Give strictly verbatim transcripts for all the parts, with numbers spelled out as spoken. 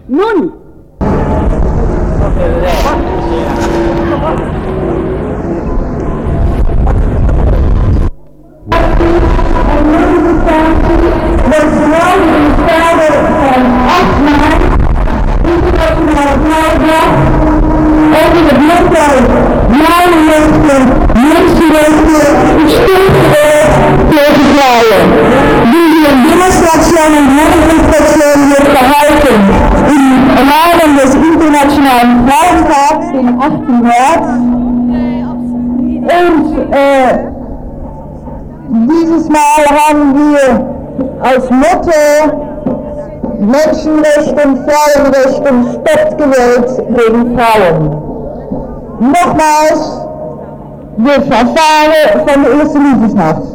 Nun! Internationalen Frauentag, den achten März. Und äh, dieses Mal haben wir als Motto Menschenrechte und Frauenrechte stoppt Gewalt gegen Frauen. Nogmaals, de fanfare van de eerste liefdesnacht.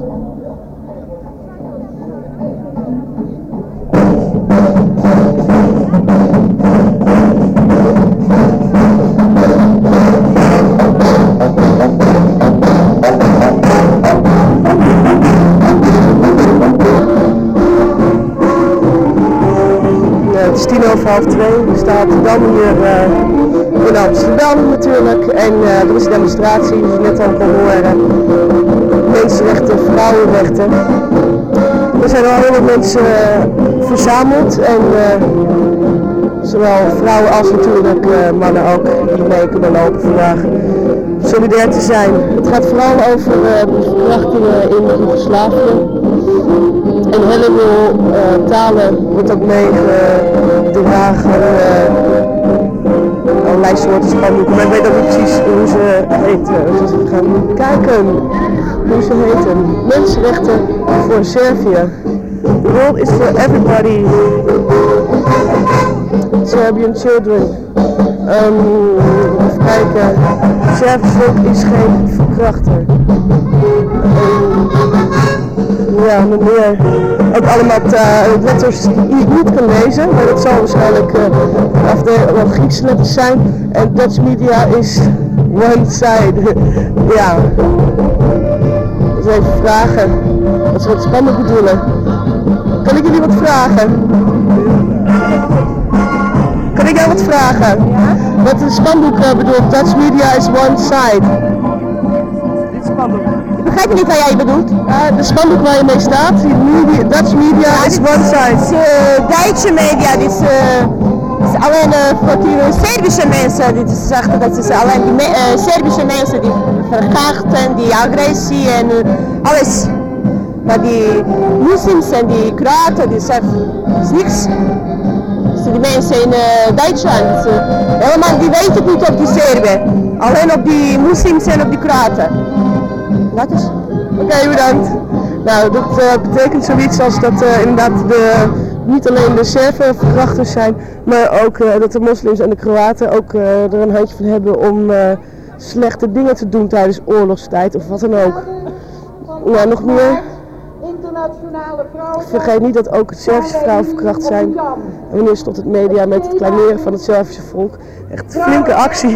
Het is tien over half twee, we staan dan hier uh, in Amsterdam natuurlijk en uh, er is een demonstratie, die je net al kon horen, mensenrechten, vrouwenrechten. Er zijn al heel veel mensen uh, verzameld en uh, zowel vrouwen als natuurlijk uh, mannen ook die mee kunnen lopen vandaag. Solidair te zijn. Het gaat vooral over uh, de verkrachtingen in Joegoslavië. En heel veel uh, talen wordt ook meegedragen, uh, allerlei soorten spandoeken, maar ik weet ook niet precies hoe ze heten. Dus we gaan kijken hoe ze heten. Mensenrechten voor Servië. The world is for everybody. Serbian children. Um, even kijken. Servisch volk is geen verkrachter. Um, Ja, nog meer. Ook allemaal uh, letters die ik niet kan lezen, maar dat zal waarschijnlijk uh, wel Griekse letters zijn. En Dutch media is one side. Ja. Dus even vragen wat ze wat spannend bedoelen. Kan ik jullie wat vragen? Kan ik jou wat vragen? Ja? Wat de spandoek uh, bedoelt, Dutch media is one side. Dit spandoek. Ik begrijp niet wat jij bedoelt. Uh, de spandoek waar je mee staat, die media, Dutch media ja, is one side. Is, uh, Duitse media, dit is, uh, is alleen uh, voor die Servische mensen, dit is zeggen dat is alleen die uh, Servische mensen die verkrachten, die agressie en uh, alles. Maar die moslims en die Kroaten, die zeggen, is niks. Dus die mensen in uh, Duitsland, uh, helemaal die weten niet op die Serben, alleen op die moslims en op die Kroaten. Dat is. Oké, okay, bedankt. Nou, dat uh, betekent zoiets als dat uh, inderdaad de, niet alleen de Serven verkrachters zijn, maar ook uh, dat de moslims en de Kroaten ook uh, er een handje van hebben om uh, slechte dingen te doen tijdens oorlogstijd of wat dan ook. Nou, nog meer. Vergeet niet dat ook Servische vrouwen verkracht zijn. En wanneer stopt het media met het kleineren van het Servische volk? Echt een flinke actie.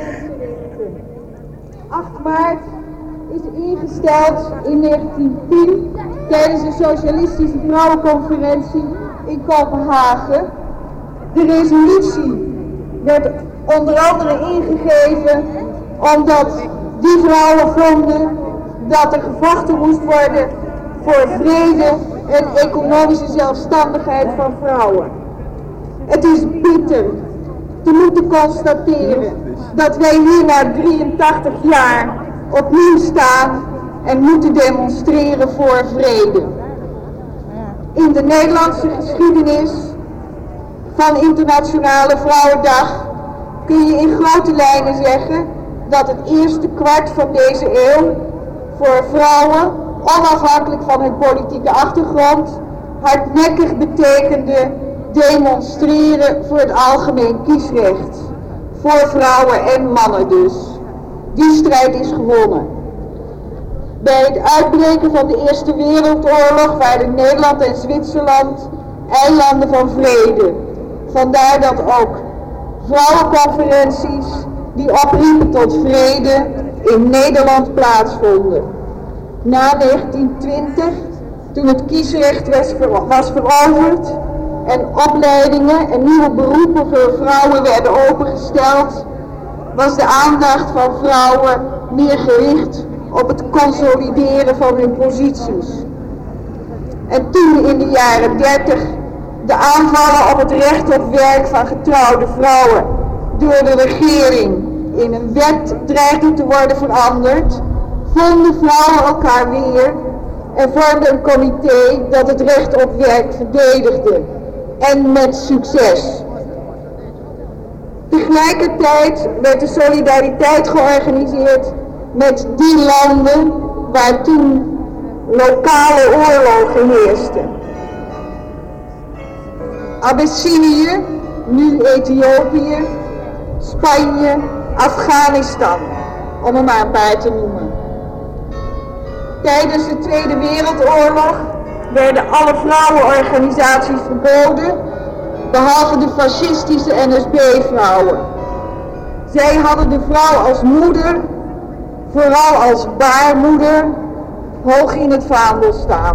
acht maart is ingesteld in negentien tien tijdens de Socialistische Vrouwenconferentie in Kopenhagen. De resolutie werd onder andere ingegeven omdat die vrouwen vonden dat er gevochten moest worden voor vrede en economische zelfstandigheid van vrouwen. Het is bitter te moeten constateren dat wij hier na drieëntachtig jaar opnieuw staan en moeten demonstreren voor vrede. In de Nederlandse geschiedenis van Internationale Vrouwendag kun je in grote lijnen zeggen dat het eerste kwart van deze eeuw voor vrouwen, onafhankelijk van hun politieke achtergrond, hardnekkig betekende demonstreren voor het algemeen kiesrecht. Voor vrouwen en mannen dus. Die strijd is gewonnen. Bij het uitbreken van de Eerste Wereldoorlog waren Nederland en Zwitserland eilanden van vrede. Vandaar dat ook vrouwenconferenties die opriepen tot vrede in Nederland plaatsvonden. Na negentien twintig, toen het kiesrecht was veroverd, en opleidingen en nieuwe beroepen voor vrouwen werden opengesteld, was de aandacht van vrouwen meer gericht op het consolideren van hun posities. En toen in de jaren dertig de aanvallen op het recht op werk van getrouwde vrouwen door de regering in een wet dreigden te worden veranderd, vonden vrouwen elkaar weer en vormden een comité dat het recht op werk verdedigde, en met succes. Tegelijkertijd werd de solidariteit georganiseerd met die landen waar toen lokale oorlogen heersten. Abyssinië, nu Ethiopië, Spanje, Afghanistan, om er maar een paar te noemen. Tijdens de Tweede Wereldoorlog werden alle vrouwenorganisaties verboden, behalve de fascistische N S B-vrouwen. Zij hadden de vrouw als moeder, vooral als baarmoeder, hoog in het vaandel staan.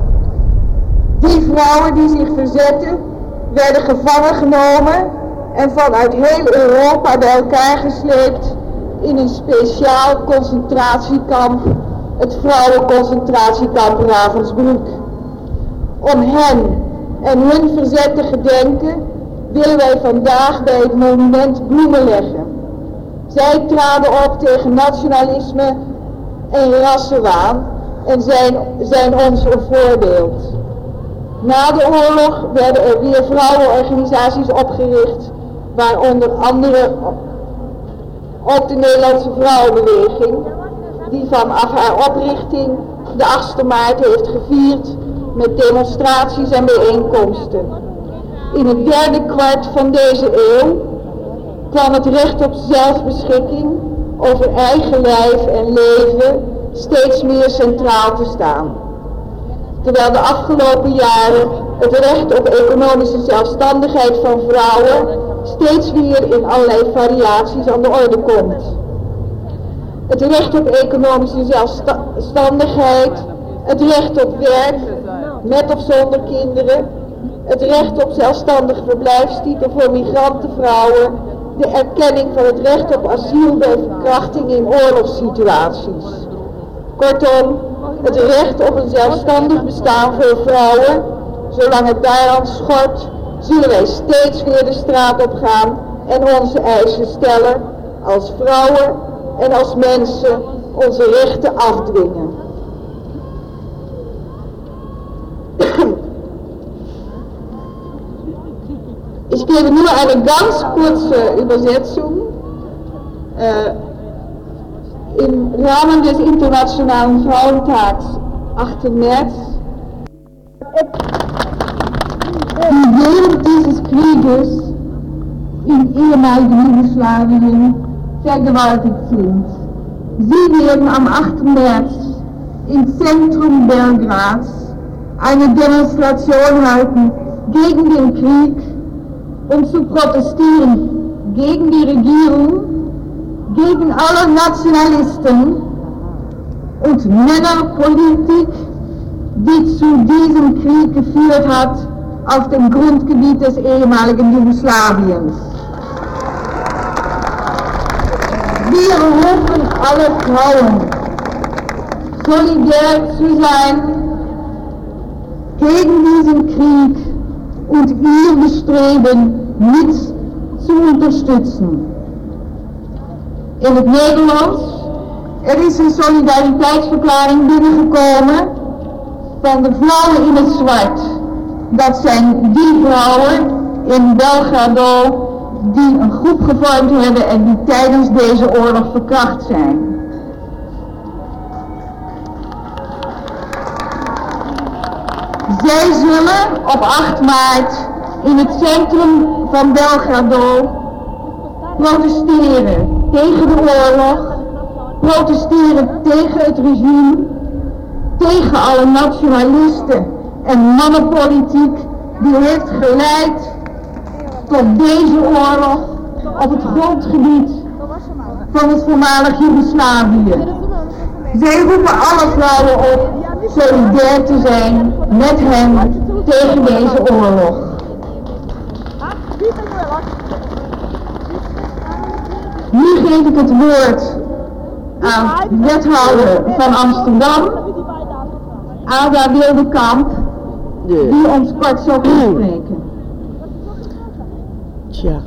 Die vrouwen die zich verzetten, werden gevangen genomen en vanuit heel Europa bij elkaar gesleept in een speciaal concentratiekamp, het vrouwenconcentratiekamp Ravensbrück. Om hen en hun verzet te gedenken willen wij vandaag bij het monument bloemen leggen. Zij traden op tegen nationalisme en rassenwaan en zijn, zijn ons een voorbeeld. Na de oorlog werden er weer vrouwenorganisaties opgericht, waaronder andere ook de Nederlandse Vrouwenbeweging, die vanaf haar oprichting de achtste maart heeft gevierd met demonstraties en bijeenkomsten. In het derde kwart van deze eeuw kwam het recht op zelfbeschikking over eigen lijf en leven steeds meer centraal te staan. Terwijl de afgelopen jaren het recht op economische zelfstandigheid van vrouwen steeds weer in allerlei variaties aan de orde komt. Het recht op economische zelfstandigheid, het recht op werk, met of zonder kinderen, het recht op zelfstandige verblijfstitel voor migrantenvrouwen, de erkenning van het recht op asiel bij verkrachting in oorlogssituaties. Kortom, het recht op een zelfstandig bestaan voor vrouwen, zolang het daaraan schort, zullen wij steeds weer de straat op gaan en onze eisen stellen, als vrouwen en als mensen onze rechten afdwingen. Ich gebe nur eine ganz kurze Übersetzung. Äh, Im Rahmen des Internationalen Frauentags, achter März, die während dieses Krieges in ehemaligen Jugoslawien vergewaltigt sind. Sie werden am achter März im Zentrum Belgrads eine Demonstration halten gegen den Krieg, um zu protestieren gegen die Regierung, gegen alle Nationalisten und Männerpolitik, die zu diesem Krieg geführt hat auf dem Grundgebiet des ehemaligen Jugoslawiens. Wir rufen alle Frauen, solidär zu sein gegen diesen Krieg und ihr Bestreben mit zu unterstützen. In het Nederlands, er is een solidariteitsverklaring binnengekomen van de vrouwen in het zwart. Dat zijn die vrouwen in Belgrado die een groep gevormd hebben en die tijdens deze oorlog verkracht zijn. Zij zullen op acht maart in het centrum van Belgrado protesteren tegen de oorlog, protesteren tegen het regime, tegen alle nationalisten en mannenpolitiek die heeft geleid tot deze oorlog op het grondgebied van het voormalig Joegoslavië. Zij roepen alle vrouwen op solidair te zijn met hen tegen deze oorlog. Nu geef ik het woord aan de wethouder van Amsterdam, Ada Wildekamp, die ons kort zal spreken. Tja.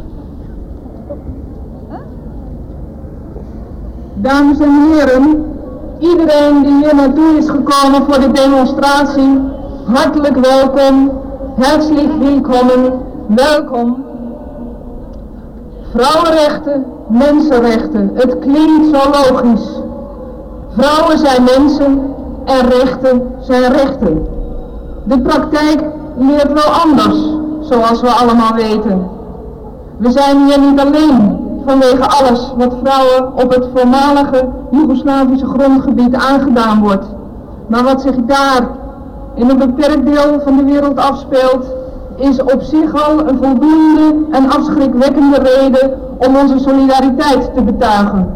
Dames en heren, iedereen die hier naartoe is gekomen voor de demonstratie, hartelijk welkom, herzlich willkommen, welkom. Vrouwenrechten, mensenrechten, het klinkt zo logisch. Vrouwen zijn mensen en rechten zijn rechten. De praktijk leert wel anders, zoals we allemaal weten. We zijn hier niet alleen vanwege alles wat vrouwen op het voormalige Joegoslavische grondgebied aangedaan wordt, maar wat zich daar in een beperkt deel van de wereld afspeelt, is op zich al een voldoende en afschrikwekkende reden om onze solidariteit te betuigen.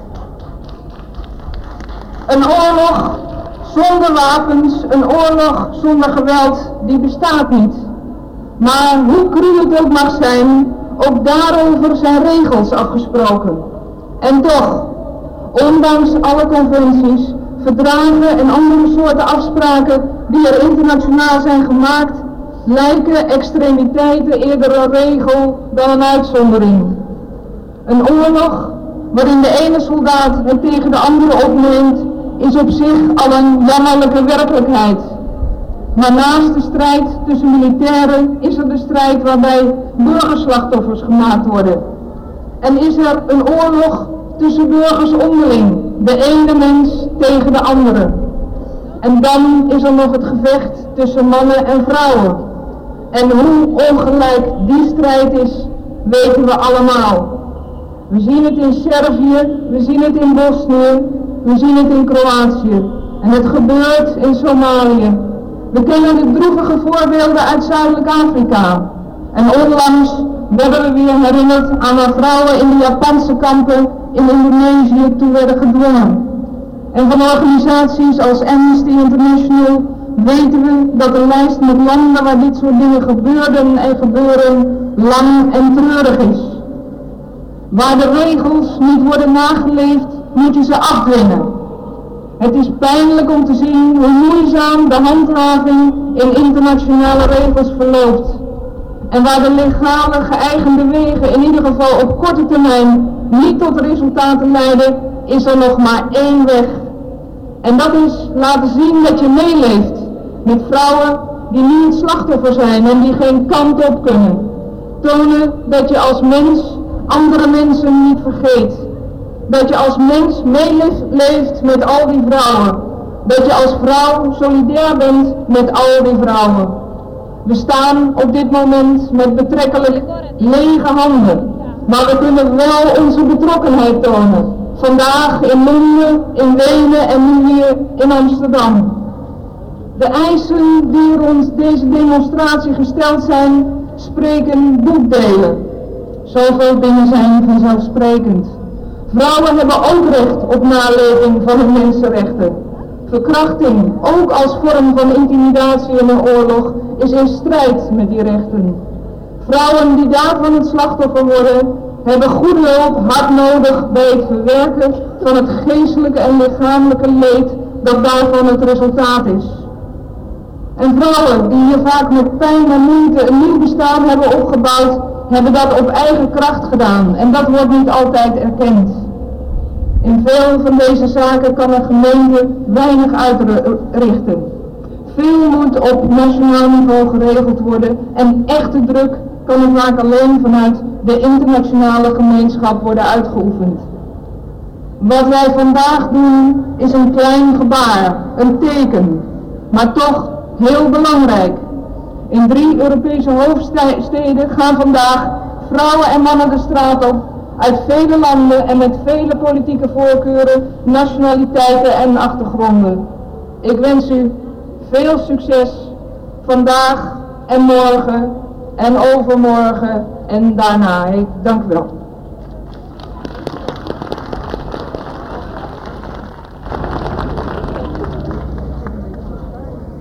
Een oorlog zonder wapens, een oorlog zonder geweld, die bestaat niet. Maar hoe cru het ook mag zijn, ook daarover zijn regels afgesproken. En toch, ondanks alle conventies, verdragen en andere soorten afspraken die er internationaal zijn gemaakt, lijken extremiteiten eerder een regel dan een uitzondering. Een oorlog waarin de ene soldaat het tegen de andere opneemt, is op zich al een jammerlijke werkelijkheid. Maar naast de strijd tussen militairen is er de strijd waarbij burgerslachtoffers gemaakt worden. En is er een oorlog tussen burgers onderling, de ene mens tegen de andere. En dan is er nog het gevecht tussen mannen en vrouwen. En hoe ongelijk die strijd is, weten we allemaal. We zien het in Servië, we zien het in Bosnië, we zien het in Kroatië. En het gebeurt in Somalië. We kennen de droevige voorbeelden uit Zuidelijk Afrika. En onlangs werden we weer herinnerd aan waar vrouwen in de Japanse kampen in Indonesië toe werden gedwongen. En van organisaties als Amnesty International weten we dat de lijst met landen waar dit soort dingen gebeurden en gebeuren lang en treurig is. Waar de regels niet worden nageleefd, moet je ze afdwingen. Het is pijnlijk om te zien hoe moeizaam de handhaving in internationale regels verloopt. En waar de legale geëigende wegen in ieder geval op korte termijn niet tot resultaten leiden, is er nog maar één weg. En dat is laten zien dat je meeleeft met vrouwen die nu het slachtoffer zijn en die geen kant op kunnen. Tonen dat je als mens andere mensen niet vergeet. Dat je als mens meeleeft met al die vrouwen. Dat je als vrouw solidair bent met al die vrouwen. We staan op dit moment met betrekkelijk lege handen. Maar we kunnen wel onze betrokkenheid tonen. Vandaag in Londen, in Wenen en nu hier in Amsterdam. De eisen die rond deze demonstratie gesteld zijn, spreken boekdelen. Zoveel dingen zijn vanzelfsprekend. Vrouwen hebben ook recht op naleving van hun mensenrechten. Verkrachting, ook als vorm van intimidatie in een oorlog, is in strijd met die rechten. Vrouwen die daarvan het slachtoffer worden, hebben goede hulp hard nodig bij het verwerken van het geestelijke en lichamelijke leed dat daarvan het resultaat is. En vrouwen die hier vaak met pijn en moeite een nieuw bestaan hebben opgebouwd, hebben dat op eigen kracht gedaan en dat wordt niet altijd erkend. In veel van deze zaken kan een gemeente weinig uitrichten. Veel moet op nationaal niveau geregeld worden en echte druk kan er vaak alleen vanuit de internationale gemeenschap worden uitgeoefend. Wat wij vandaag doen is een klein gebaar, een teken, maar toch heel belangrijk. In drie Europese hoofdsteden gaan vandaag vrouwen en mannen de straat op uit vele landen en met vele politieke voorkeuren, nationaliteiten en achtergronden. Ik wens u veel succes vandaag en morgen en overmorgen en daarna. Ik dank u wel.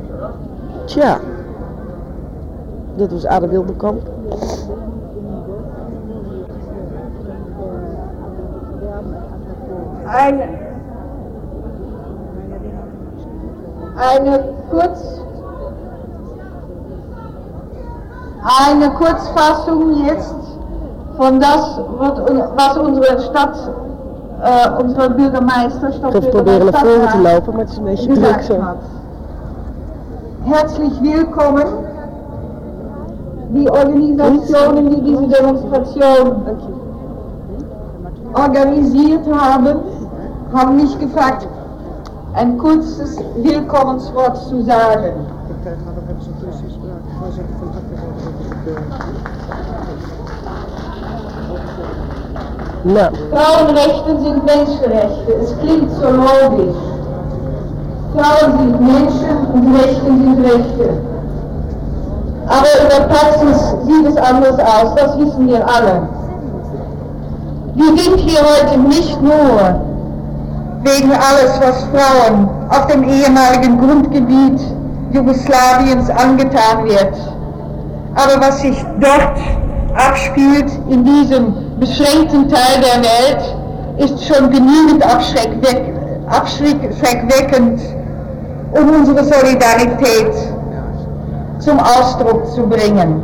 Tja, dit was Ada Wildekamp. eine, eine, Kurz, eine Kurzfassung jetzt von das, was unsere Stadt, äh, unsere Bürgermeister, Stadtbürgermeister naar voren te lopen, maar het is een beetje druk zo. Herzlich willkommen. Die Organisationen, die diese Demonstration organisiert haben, haben mich gefragt, ein kurzes Willkommenswort zu sagen. Ja. Frauenrechte sind Menschenrechte. Es klingt so logisch. Frauen sind Menschen und Rechte sind Rechte. Aber in der Praxis sieht es anders aus, das wissen wir alle. Wir sind hier heute nicht nur wegen alles, was Frauen auf dem ehemaligen Grundgebiet Jugoslawiens angetan wird. Aber was sich dort abspielt in diesem beschränkten Teil der Welt, ist schon genügend abschreckweck, abschreckweckend, um unsere Solidarität zum Ausdruck zu bringen.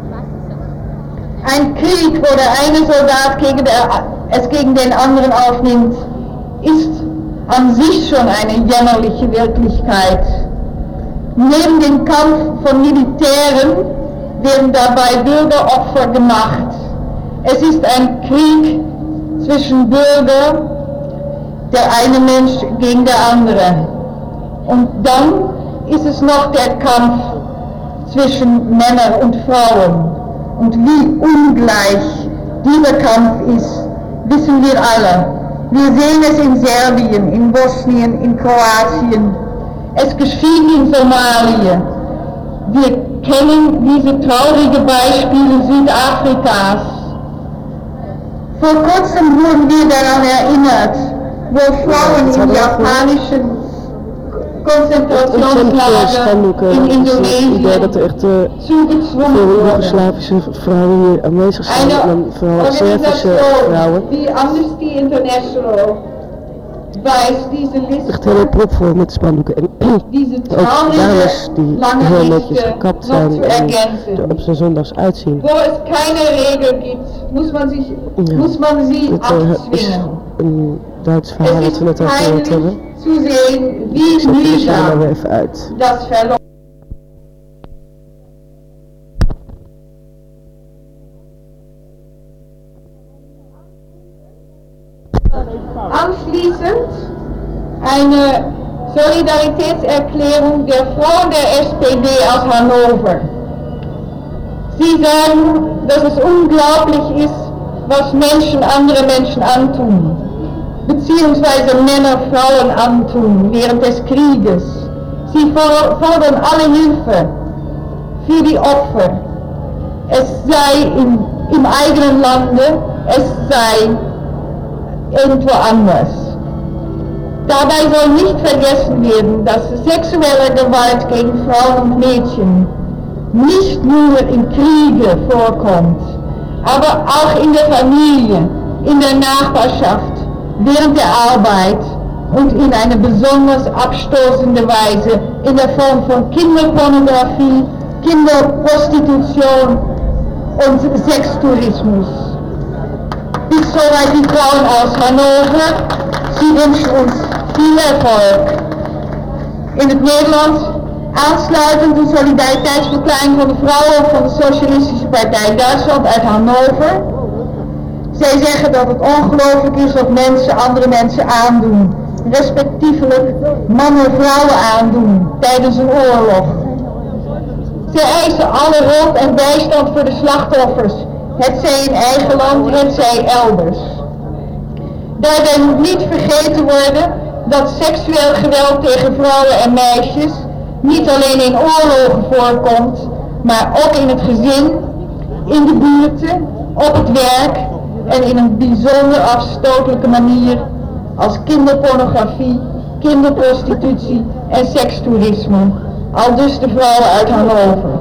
Ein Krieg, wo der eine Soldat gegen der, es gegen den anderen aufnimmt, ist an sich schon eine jämmerliche Wirklichkeit. Neben dem Kampf von Militären werden dabei Bürgeropfer gemacht. Es ist ein Krieg zwischen Bürgern, der eine Mensch gegen der andere. Und dann ist es noch der Kampf zwischen Männern und Frauen. Und wie ungleich dieser Kampf ist, wissen wir alle. Wir sehen es in Serbien, in Bosnien, in Kroatien. Es geschieht in Somalia. Wir kennen diese traurigen Beispiele Südafrikas. Vor kurzem wurden wir daran erinnert, wo Frauen in japanischen Konzentrationslager in Indonesien zugezwungen wurden. Slavische vrouwen hier aanwezig zijn en dan vooral Servische vrouwen. Die Amnesty International wijst diese Liste, echt hele propvol met spandoeken en ook dames die heel netjes gekapt zijn en er op zijn zondags uitzien. Wo es keine Regel gibt, muss man, sich, ja. muss man sie Dit uh, is een Duits verhaal dat we net al gehoord hebben. Zu sehen, wie mühsam das verloren. Anschließend eine Solidaritätserklärung der Frauen der S P D aus Hannover. Sie sagen, dass es unglaublich ist, was Menschen andere Menschen antun, beziehungsweise Männer Frauen antun während des Krieges. Sie fordern alle Hilfe für die Opfer. Es sei in, im eigenen Lande, es sei irgendwo anders. Dabei soll nicht vergessen werden, dass sexuelle Gewalt gegen Frauen und Mädchen nicht nur in Kriege vorkommt, aber auch in der Familie, in der Nachbarschaft, während der Arbeit und in eine besonders abstoßende Weise in der Form von Kinderpornografie, Kinderprostitution und Sextourismus. Bis soweit die Frauen aus Hannover. Sie wünschen uns viel Erfolg. In het Nederlands, aansluitend de solidariteitsverklaring van de vrouwen van de Socialistische Partij Duitsland uit Hannover. Zij zeggen dat het ongelooflijk is wat mensen andere mensen aandoen, respectievelijk mannen en vrouwen aandoen tijdens een oorlog. Zij eisen alle hulp en bijstand voor de slachtoffers, hetzij in eigen land, hetzij elders. Daarbij moet niet vergeten worden dat seksueel geweld tegen vrouwen en meisjes niet alleen in oorlogen voorkomt, maar ook in het gezin, in de buurten, op het werk en in een bijzonder afstotelijke manier als kinderpornografie, kinderprostitutie en sekstoerisme, aldus de vrouwen uit Hannover.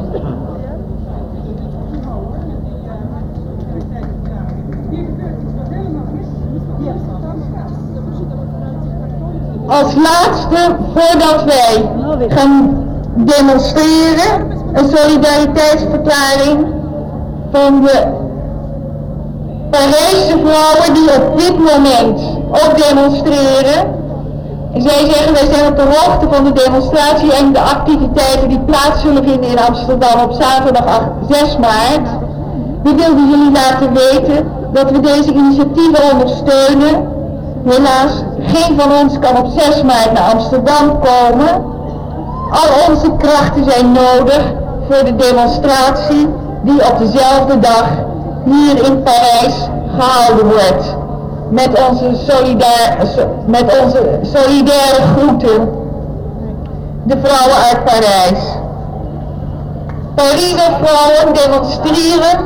als laatste, voordat wij gaan demonstreren, een solidariteitsverklaring van de Parijse vrouwen die op dit moment ook demonstreren. En zij zeggen, wij zijn op de hoogte van de demonstratie en de activiteiten die plaats zullen vinden in Amsterdam op zaterdag zes maart. We wilden jullie laten weten dat we deze initiatieven ondersteunen. Helaas, geen van ons kan op zes maart naar Amsterdam komen. Al onze krachten zijn nodig voor de demonstratie die op dezelfde dag hier in Parijs gehouden wordt. Met onze, solidair, met onze solidaire groeten, de vrouwen uit Parijs. Pariser vrouwen demonstreren.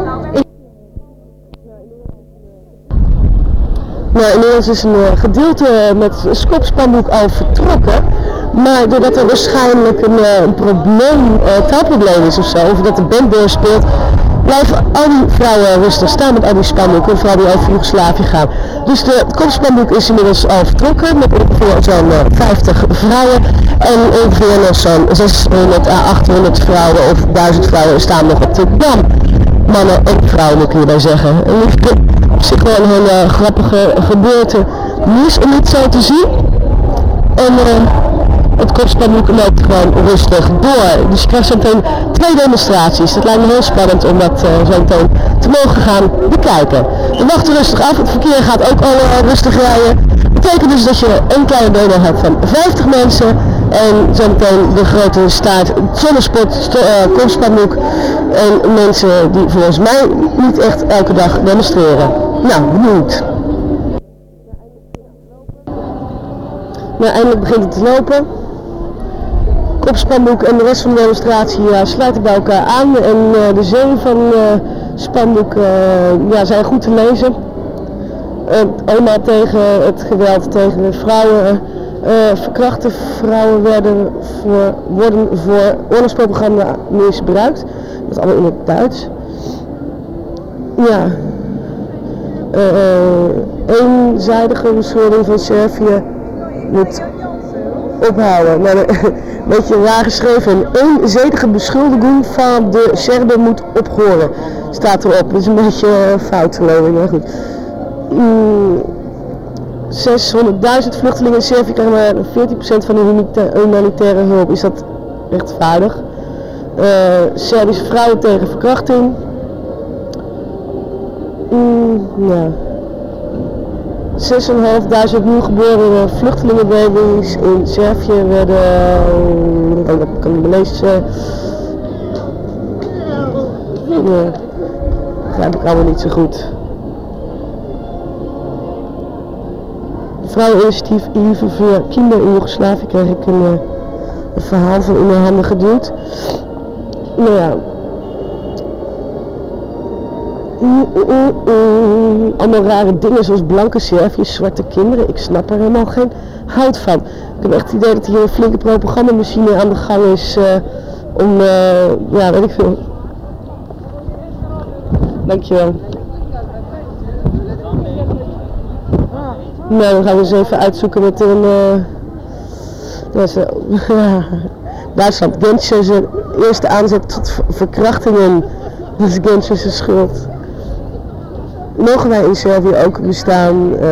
Nou, inmiddels is een gedeelte met skopspandoek al vertrokken. Maar doordat er waarschijnlijk een, een probleem, uh, taalprobleem is of zo, of dat de band doorspeelt, blijven al die vrouwen rustig staan met al die spandoeken, vooral die over Joegoslavië gaan. Dus de kopspandoek is inmiddels al vertrokken met ongeveer zo'n uh, vijftig vrouwen en ongeveer nog zo'n zeshonderd à achthonderd vrouwen of duizend vrouwen staan nog op de dam. Mannen en vrouwen moet ik hierbij zeggen. En het is op zich wel een hele grappige gebeurtenis om dit zo te zien. En uh, het kopspandoek loopt gewoon rustig door. Dus je krijgt zo meteen twee demonstraties. Dat lijkt me heel spannend om dat uh, zo meteen te mogen gaan bekijken. We wachten rustig af. Het verkeer gaat ook al uh, rustig rijden. Dat betekent dus dat je een kleine demo hebt van vijftig mensen. En zo meteen de grote staart zonnespot, uh, kopspandoek. En mensen die volgens mij niet echt elke dag demonstreren. Nou, benieuwd. Nou, eindelijk begint het te lopen. Kopspandoek en de rest van de demonstratie ja, sluiten bij elkaar aan en uh, de zin van uh, spandoek uh, ja, zijn goed te lezen. Uh, eenmaal tegen het geweld tegen de vrouwen, uh, verkrachte vrouwen werden voor, worden voor oorlogspropaganda misbruikt. Dat is allemaal in het Duits. Ja. Uh, uh, eenzijdige beschuldiging van Servië moet ophouden. Maar een beetje raar geschreven. Een eenzijdige beschuldiging van de Serben moet ophoren. Staat erop. Dat is een beetje uh, fout geloof ik. Maar goed. Mm, zeshonderdduizend vluchtelingen in Servië krijgen maar veertien procent van de humanitaire hulp. Is dat rechtvaardig? Uh, Servische vrouwen tegen verkrachting. Mm, ja. zesduizend nieuwgeboren vluchtelingenbaby's in Servië werden, uh, dat kan ik lezen, nee, begrijp ik allemaal niet zo goed. Vrouweninitiatief I V voor kinderen in Joegoslavië kreeg ik een, uh, een verhaal van in mijn handen geduwd. Nou ja. Mm, mm, mm. Allemaal rare dingen zoals blanke Serviërs, zwarte kinderen. Ik snap er helemaal geen hout van. Ik heb echt het idee dat hier een flinke propagandamachine aan de gang is uh, om, uh, ja, weet ik veel. Dankjewel. Nou, dan gaan we eens even uitzoeken met een, uh, ja, zo, Duitsland. Genscher zijn eerste aanzet tot verkrachtingen. Dat is Genscher's schuld. Mogen wij in Servië ook bestaan? Uh,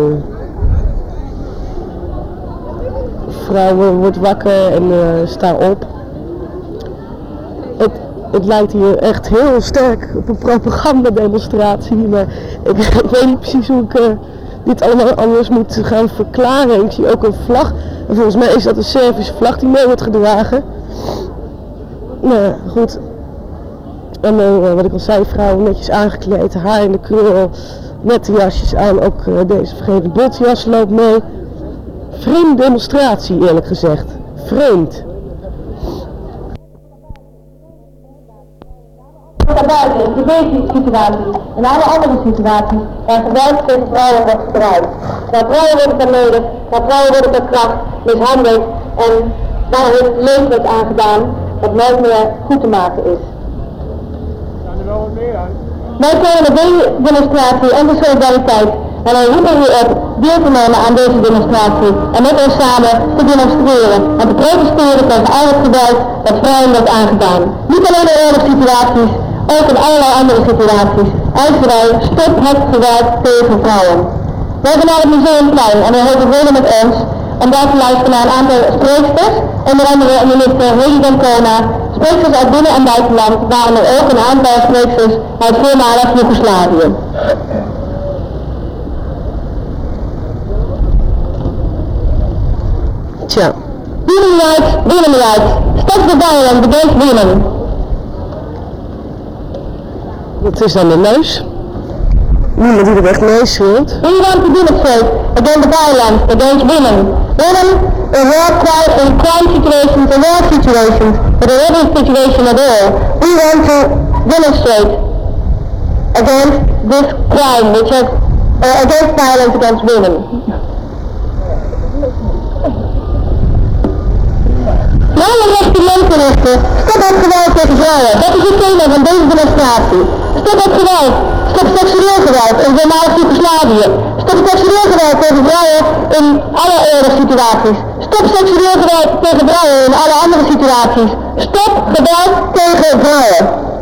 vrouwen wordt wakker en uh, sta op. Het, het lijkt hier echt heel sterk op een propagandademonstratie, maar ik, ik weet niet precies hoe ik uh, dit allemaal anders moet gaan verklaren. Ik zie ook een vlag en volgens mij is dat een Servische vlag die mee wordt gedragen. Nou goed. En uh, wat ik al zei, vrouwen netjes aangekleed, haar in de krul, nette jasjes aan. Ook uh, deze vergeten bontjas loopt mee. Vreemde demonstratie eerlijk gezegd. Vreemd. Daarbuiten, de basic-situatie en alle andere situaties waar geweld tegen vrouwen wordt gebruikt. Waar vrouwen worden vernederd, waar vrouwen worden verkracht, mishandeld en waar hun leven wordt aangedaan, wat nooit meer goed te maken is. Wij komen de demonstratie en de solidariteit en wij roepen u op deel te nemen aan deze demonstratie en met ons samen te demonstreren en te protesteren tegen al het geweld dat vrouwen wordt aangedaan. Niet alleen in oorlogssituaties, ook in allerlei andere situaties. Eisen wij, stop het geweld tegen vrouwen. Wij gaan naar het Museumplein en we hopen velen met ons om daar te luisteren naar een aantal spreeksters, onder andere minister Hedy Dancona, spreeksters uit binnen- en buitenland, waaronder ook een aantal spreeksters uit voormalig Joegoslavië. Tja. Women rights, women rights. Stop the violence against women. Wat is dan de neus? Niemand die er echt neus schreeuwt. We want to demonstrate against the violence against women. Women in war crime, in crime situations, in war situations, but in every situation at all. We want to demonstrate against this crime, which has, uh, against violence against women. Vrouwenrechten, mensenrechten, stop het geweld tegen vrouwen. Dat is het thema van deze demonstratie. Stop het geweld. Stop seksueel geweld in voormalig Joegoslavië. Stop seksueel geweld tegen vrouwen in alle oorlogssituaties. Stop seksueel geweld tegen vrouwen in alle andere situaties. Stop geweld tegen vrouwen.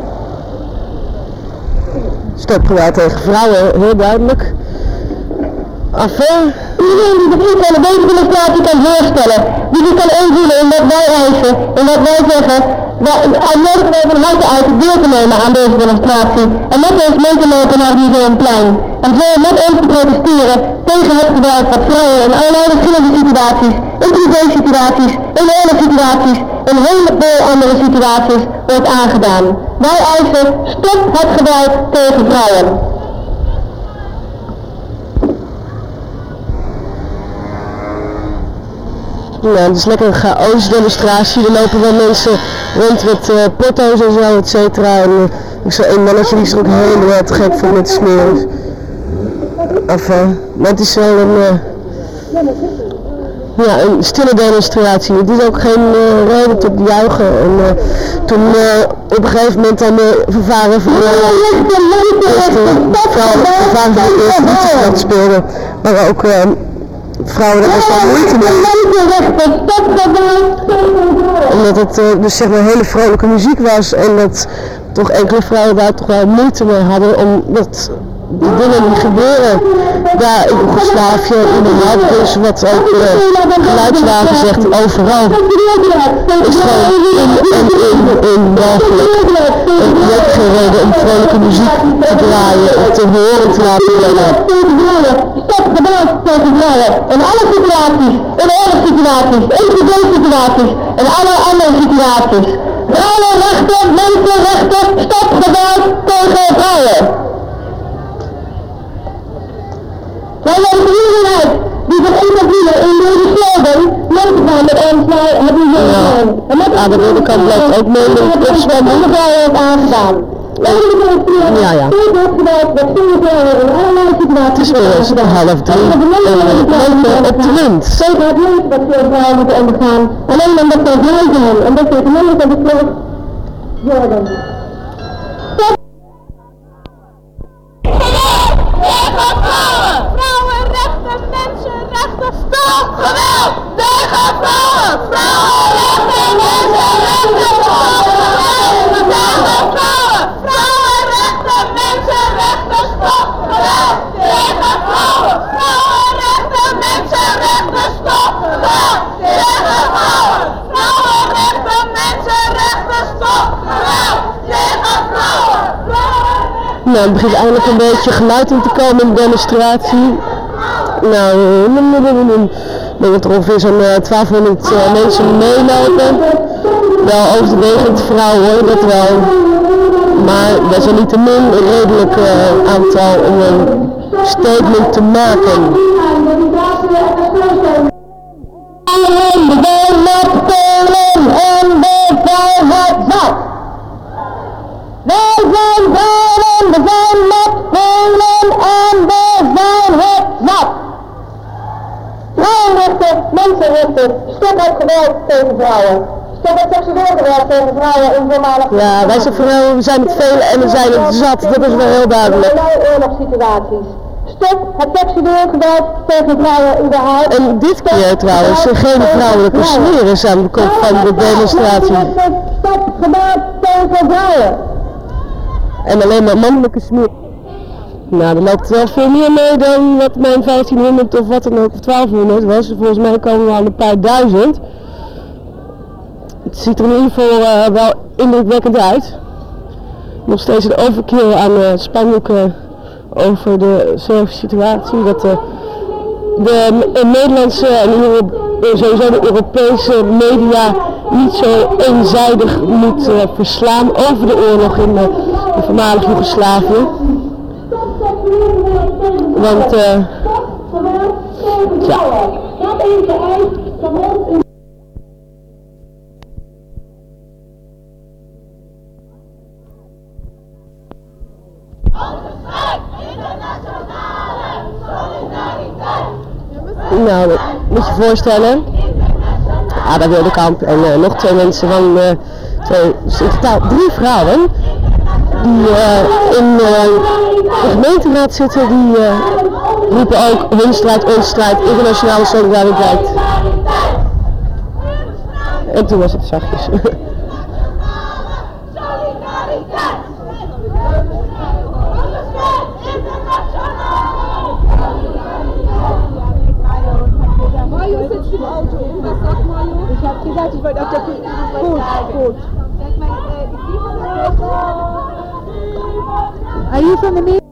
Stop geweld tegen vrouwen, heel duidelijk. Enfin. Iedereen die zich iets aan deze demonstratie kan voorstellen, die zich kan invoelen in wat wij eisen, in wat wij zeggen, uitnodigen wij van harte uit deel te nemen aan deze demonstratie en met ons mee te lopen naar het Museumplein. En zo met ons te protesteren tegen het geweld wat vrouwen in allerlei verschillende situaties, in privé-situaties, in oorlogssituaties, in een heleboel andere situaties wordt aangedaan. Wij eisen, stop het geweld tegen vrouwen. Ja, het is lekker een chaotische demonstratie. Er lopen wel mensen rond met uh, porto's en zo, et cetera. En uh, ik zag een mannetje die is er ook helemaal te gek voor met smeren. Enfin, maar het is wel een, uh, ja, een stille demonstratie. Het is ook geen uh, reden tot juichen. En uh, toen uh, op een gegeven moment dan de vervaren van de vervaren van de eerste liedjesveld speelde, maar ook uh, vrouwen daar best wel moeite mee. Omdat het uh, dus zeg maar hele vrolijke muziek was en dat toch enkele vrouwen daar toch wel moeite mee hadden omdat die dingen die gebeuren daar in Joegoslavië überhaupt dus wat ook uh, geluidswagen zegt overal is gewoon in en in in mogelijk. En je hebt geen reden om vrolijke muziek te draaien of te horen te laten brengen. Stop geweld tegen vrouwen in alle situaties, in oorlogssituaties, in privé-situaties, in alle andere situaties. Vrouwenrechten, mensenrechten, stop geweld tegen vrouwen. Wij nodigen iedereen uit die zich invielen in deze slogan mee te gaan met ons naar het museum. En met aan de andere kant blijft ook mee dat het zwemmen. de vrouwen heeft aangedaan. Ja, ja. Het is weer half drie en we op de wind. Zeker het leven dat veel vrouwen moeten ondergaan. Alleen omdat zij vrij zijn en dat ze het moment aan de vlucht worden. Tegen vrouwen! Vrouwenrechten, mensenrechten, stop geweld! Tegen vrouwen! Vrouwenrechten, mensenrechten, stop geweld! Tegen vrouwen! Vrouwenrechten, mensenrechten, stop geweld! Tegen vrouwen! Vrouwenrechten, mensenrechten, stop geweld! Tegen vrouwen! Vrouwenrechten, mensenrechten, stop geweld! Tegen vrouwen! Nou, het begint eigenlijk een beetje geluid in te komen in de demonstratie. Nou, ik denk dat er ongeveer zo'n uh, twaalfhonderd uh, mensen meelopen. Wel overwegend vrouwen hoor, dat wel. Maar desalniettemin een redelijk uh, aantal om een statement te maken. We zijn met Polen en we zijn het zat. Wij zijn Polen, we zijn met Polen en we zijn het zat. Vrouwenrechten, mensenrechten, stop het geweld tegen vrouwen. Stop het seksueel geweld tegen vrouwen in voormalig. Ja, wij zijn vrouwen, we zijn met velen en we zijn het zat, dat is wel heel duidelijk. In allerlei oorlogssituaties. Stop het seksueel geweld tegen vrouwen überhaupt. En dit keer trouwens geen vrouwelijke smeer is aan de kop van de demonstratie. Stop geweld tegen vrouwen. En alleen maar mannelijke smeer. Nou, er loopt wel veel meer mee dan wat mijn vijftienhonderd of wat dan ook, of twaalfhonderd was. Volgens mij komen we al een paar duizend. Het ziet er in ieder geval uh, wel indrukwekkend uit. Nog steeds een overkill aan uh, spandoeken over de Servische situatie. Dat uh, de uh, Nederlandse en uh, sowieso de Europese media niet zo eenzijdig moet uh, verslaan over de oorlog in uh, de voormalig Joegoslavië. Want uh, ja. Nou, dat moet je voorstellen. Ada Wildekamp en uh, nog twee mensen van uh, twee, dus in totaal drie vrouwen die uh, in uh, de gemeenteraad zitten, die uh, roepen ook hun strijd, ons strijd, internationale solidariteit. En toen was het zachtjes. Mario sitzt im Auto. Was sagt Mario? Ich habe gesagt, ich wollte auf der Gut, gut. Are you from the media?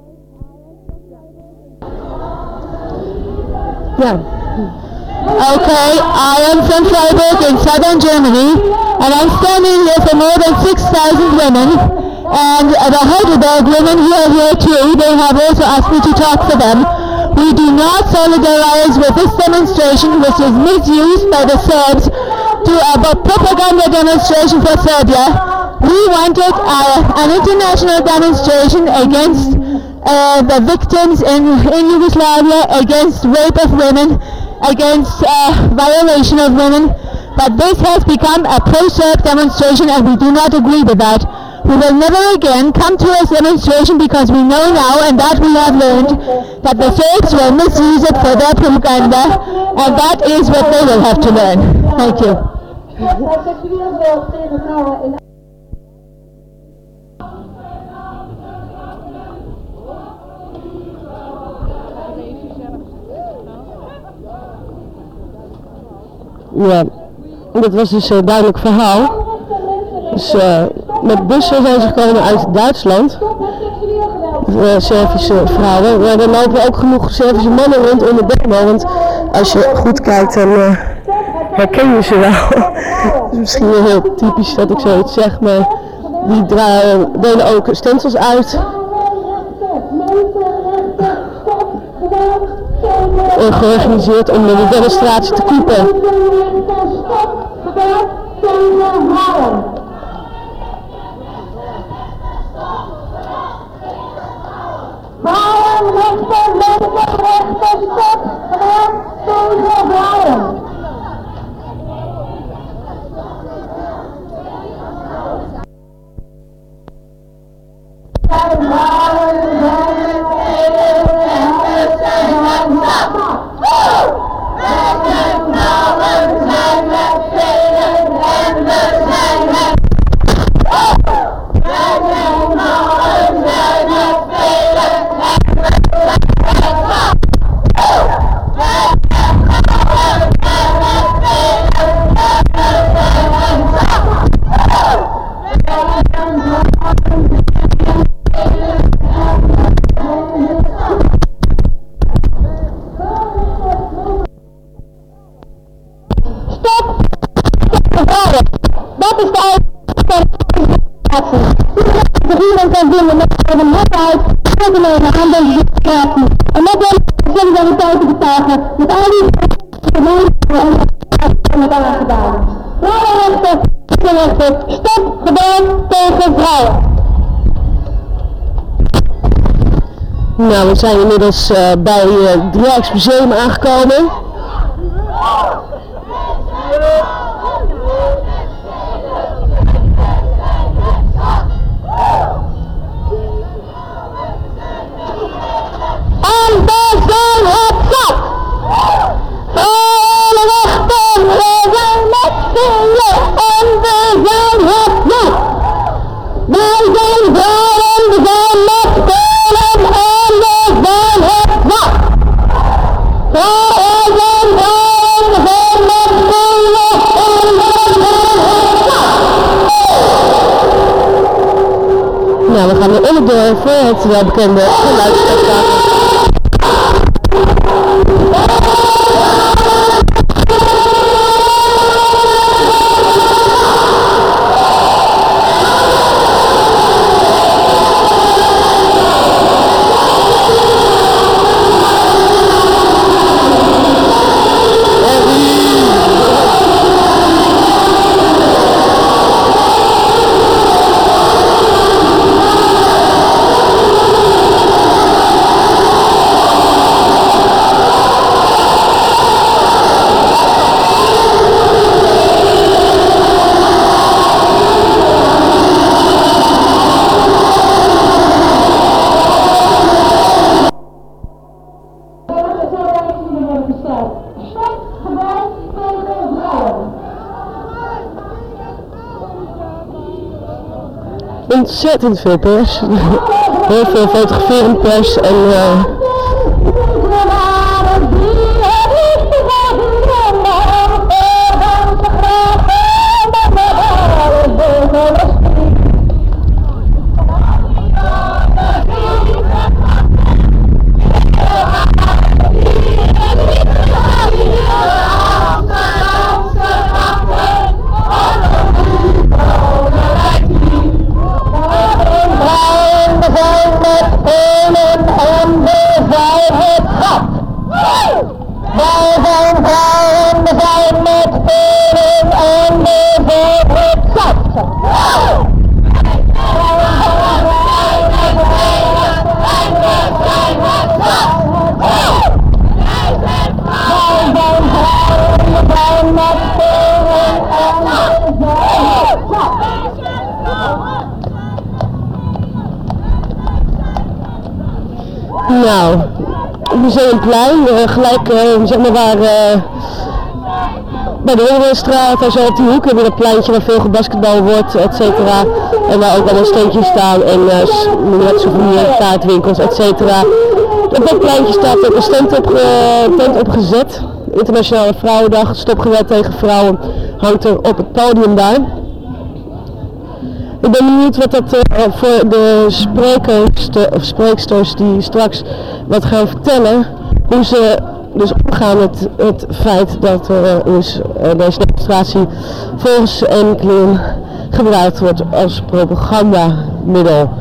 Ja. Okay, I am from Freiburg in southern Germany, and I'm standing here for more than six thousand women, and the Heidelberg women who are here too, they have also asked me to talk for them. We do not solidarize with this demonstration, which is misused by the Serbs to a propaganda demonstration for Serbia. We wanted uh, an international demonstration against uh, the victims in, in Yugoslavia, against rape of women, against uh, violation of women, but this has become a pro-Serb demonstration and we do not agree with that. We will never again come to a demonstration because we know now, and that we have learned, that the Serbs will misuse it for their propaganda, and that is what they will have to learn. Thank you. Ja, dat was dus een duidelijk verhaal. Dus uh, met bussen zijn ze gekomen uit Duitsland, de Servische vrouwen. Maar er lopen ook genoeg Servische mannen rond onder de demo, want als je goed kijkt dan uh, herken je ze wel. Het is misschien heel typisch dat ik zoiets zeg, maar die delen ook stencils uit. En georganiseerd om de demonstratie te koepen. Vrouwenrechten, mensenrechten, stop, geweld tegen vrouwen. En met deze solidariteit te betuigen met al die gemeenten en met aangedaan. Vrouwenrechten, mensenrechten, stop geweld tegen vrouwen. Nou, we zijn inmiddels uh, bij uh, het Rijksmuseum aangekomen. En zijn het zat. Vrouwen rechten, we zijn met velen en we zijn het zat. Wij zijn vrouwen, we zijn met velen en we zijn het zat. Vrouwen zijn vrouwen, we zijn met velen en we zijn het zat. Nou, we gaan weer onderdoor voor het welbekende geluidsspectakel. Ontzettend veel pers, heel veel fotograferend pers en uh... Nou, Museumplein, uh, gelijk uh, zeg maar waar uh, bij de Hoornstraat en zo op die hoek hebben we een pleintje waar veel gebasketbal wordt, et cetera. En waar ook allemaal steentjes staan en uh, souvenir, kaartwinkels, et cetera. Op dat pleintje staat ook een tent, op, uh, tent opgezet. Internationale Vrouwendag, stopgeweld tegen vrouwen hangt er op het podium daar. Ik ben benieuwd wat dat uh, voor de sprekers of spreeksters die straks wat gaan vertellen, hoe ze dus omgaan met het feit dat uh, dus, uh, deze demonstratie volgens enkelen gebruikt wordt als propagandamiddel.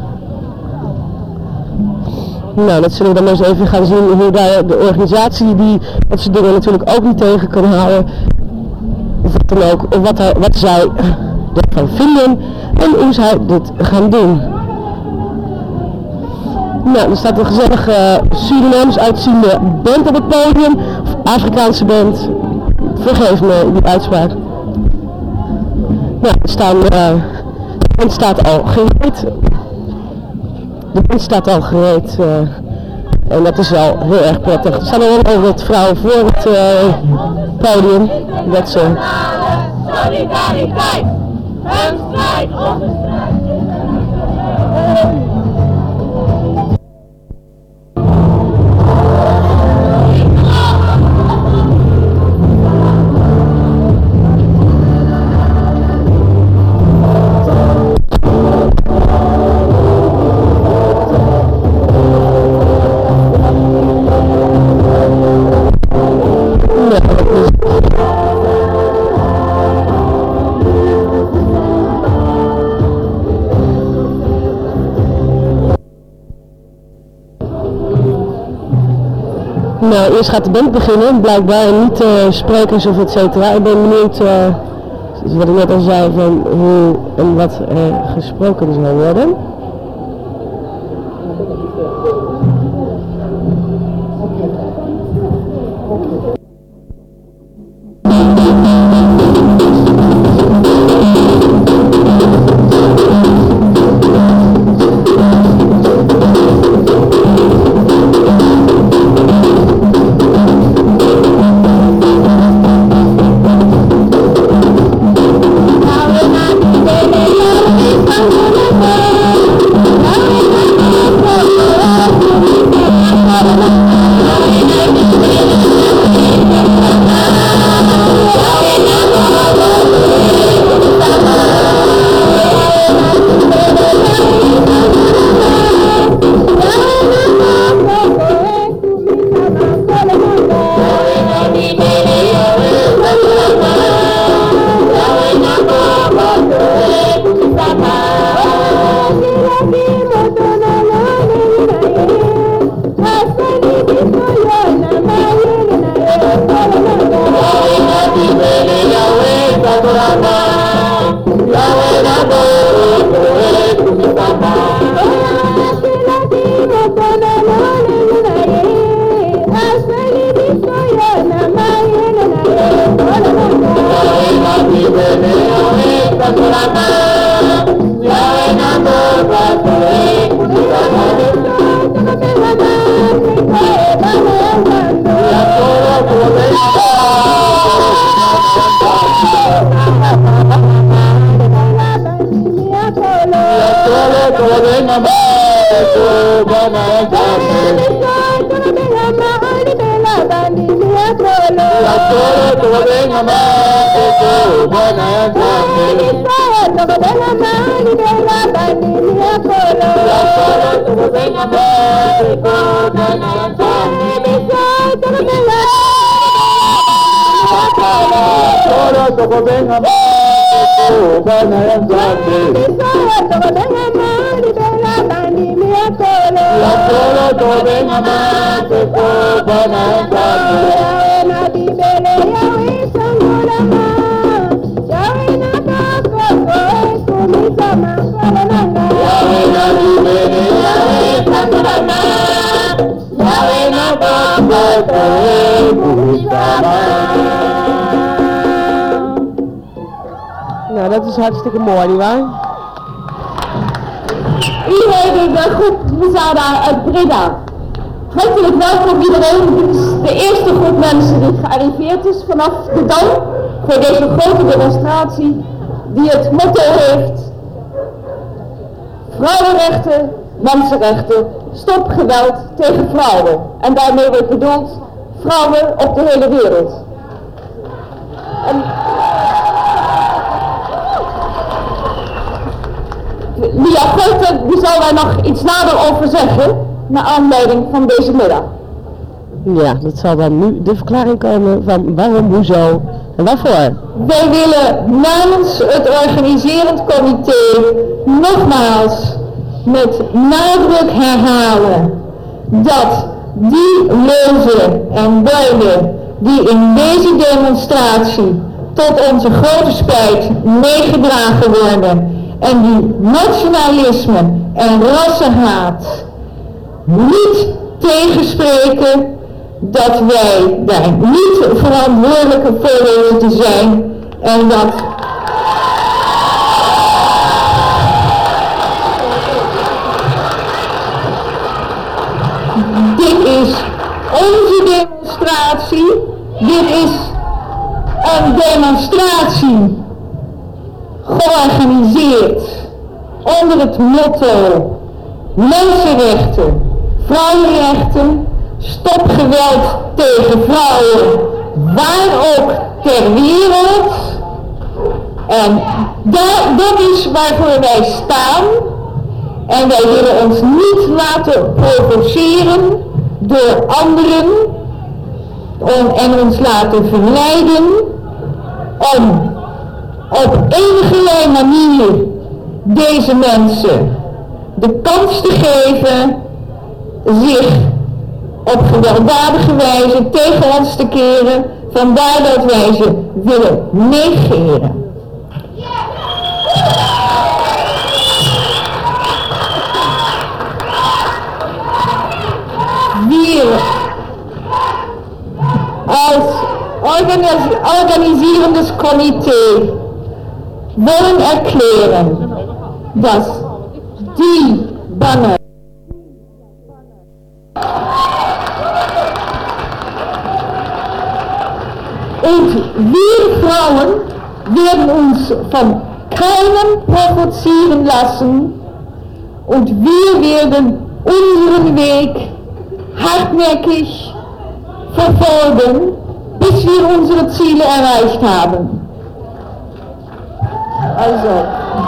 Nou, dat zullen we dan eens even gaan zien hoe daar de organisatie die dat soort dingen natuurlijk ook niet tegen kan houden, of wat dan ook, of wat, wat zij ervan vinden en hoe zij dit gaan doen. Nou, er staat een gezellige uh, Surinaams uitziende band op het podium, of Afrikaanse band, vergeef me die uitspraak. Nou, er staan, uh, de band staat al gereed. De band staat al gereed uh, en dat is wel heel erg prettig. Er staan al wel wat vrouwen voor het uh, podium. Dat ze... Solidariteit! Een strijd onbestrijd! Nou, eerst gaat de band beginnen, blijkbaar, en niet uh, sprekers of et cetera. Ik ben benieuwd, uh, wat ik net al zei, van hoe en wat er gesproken zal worden. Nou, dat is hartstikke mooi, nietwaar? Iedereen de groep Mesada uit Breda. Hartelijk welkom iedereen. Dit is de eerste groep mensen die gearriveerd is vanaf de Dam voor deze grote demonstratie die het motto heeft: vrouwenrechten, mensenrechten, stop geweld tegen vrouwen. En daarmee wordt bedoeld vrouwen op de hele wereld. En Lia Goten, die zal daar nog iets nader over zeggen, naar aanleiding van deze middag. Ja, dat zal dan nu de verklaring komen van waarom, hoezo en waarvoor. Wij willen namens het organiserend comité nogmaals met nadruk herhalen dat die leuzen en woorden die in deze demonstratie tot onze grote spijt meegedragen worden en die nationalisme en rassenhaat niet tegenspreken, dat wij daar niet verantwoordelijke voor willen te zijn en dat dit is onze demonstratie, dit is een demonstratie georganiseerd onder het motto mensenrechten, vrouwenrechten, stop geweld tegen vrouwen, waar ook ter wereld. En daar, dat is waarvoor wij staan. En wij willen ons niet laten provoceren door anderen om, en ons laten verleiden om op enige manier deze mensen de kans te geven zich op gewelddadige wijze tegen ons te keren, vandaar dat wij ze willen negeren. Wir als organis organisierendes Komitee wollen erklären, dass die Banner und wir Frauen werden uns von keinem provozieren lassen und wir werden unseren Weg hartnäckig verfolgen, bis wir unsere Ziele erreicht haben. Also.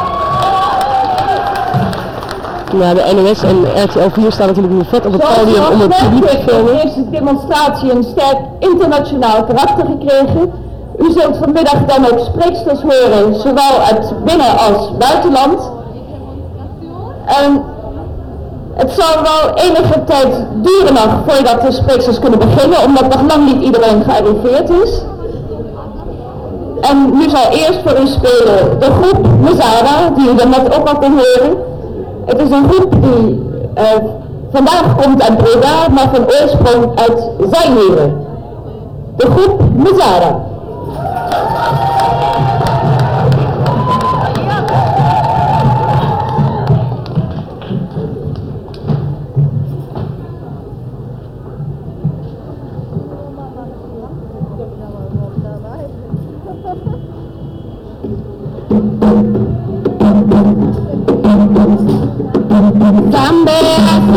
Nou, de N O S en R T L vier staan natuurlijk nu vet op het podium om het publiek te filmen. Heeft deze demonstratie een sterk internationaal karakter gekregen. U zult vanmiddag dan ook spreeksters horen, zowel uit binnen- als buitenland. En het zal wel enige tijd duren nog voordat de spreeksters kunnen beginnen, omdat nog lang niet iedereen gearriveerd is. En nu zal eerst voor u spelen de groep Mesada, die u daarnet ook al kon horen. Het is een groep die uh, vandaag komt uit Breda, maar van oorsprong uit Zijnheren. De groep Mesada. Zambe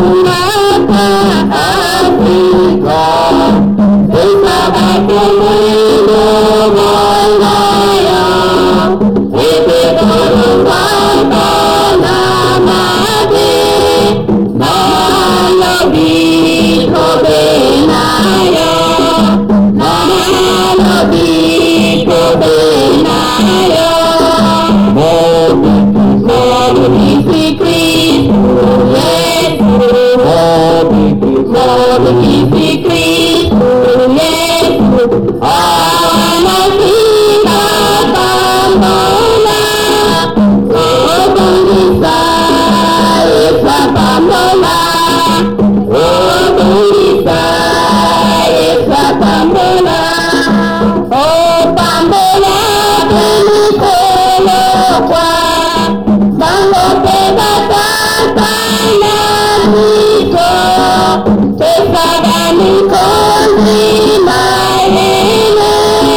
Kisi Kristu Yesu, awana kita pambola. Oh Bungisa, Yesu pambola. Oh Bungisa, Yesu pambola. Oh pambola, penikolo kwa, bango peba tata na niko. Tesadani konzi maele,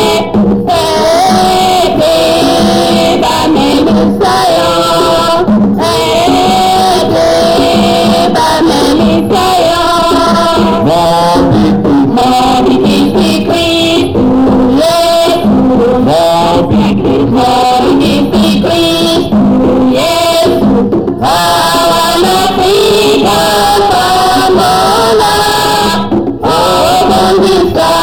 ete bamenisayo, ete bamenisayo. Mobi kisi Kristu Yesu, mobi kisi Kristu Yesu, awana pika pamola. Oh, Bungisa,